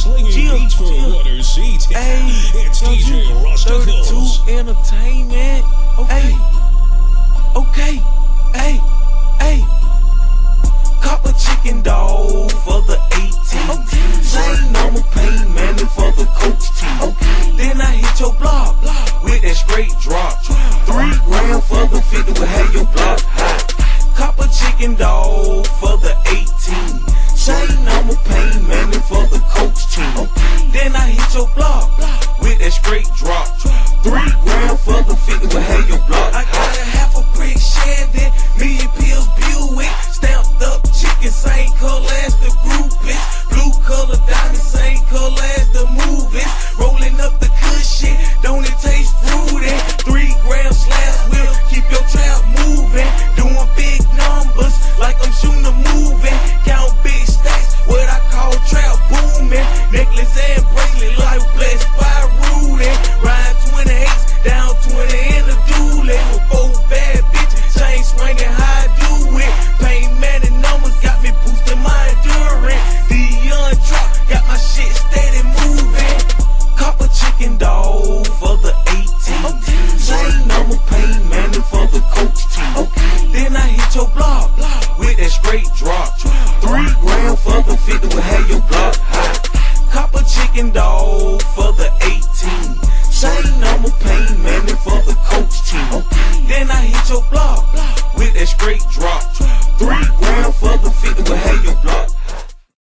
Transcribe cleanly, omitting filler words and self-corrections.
Slinging beats for a water seat. It's DJ Rusticles. 32 Entertainment. Okay. Okay. Hey. Hey. Cop a chicken dog for the 18. Same normal pain money for the coach team. Then I hit your block with that straight drop. 3 grand for the 50 will have your block hot. Cop a chicken dog for the 18. Same normal pain money for the coach team. Then I hit your block with that straight drop. 3 grand for the 50 will have your block hot. I got a half a brick Chevy, million pills Buick, stamped up chicken, same color as the groupies. Blue color diamond, same color as the movies. Rolling up the cushion, don't it taste fruity? 3 gram slash will keep your trap moving. Doing big numbers like I'm shooting a movie. Count big stacks, what I call trap booming. Necklace and bracelet like blessed by Rudy. Ride 28s, down 20 in the dually. With 4 bad bitches, chain swinging how I do it. Pain man and numbers got me boosting my endurance. The young truck got my shit steady moving. Cop a chicken dog for the 18. Same normal pain money for the coach team. Then I hit your block with that straight drop. 3 grand for the 50 will have your block hot. Cop a chicken dog for the 18. Same normal pain money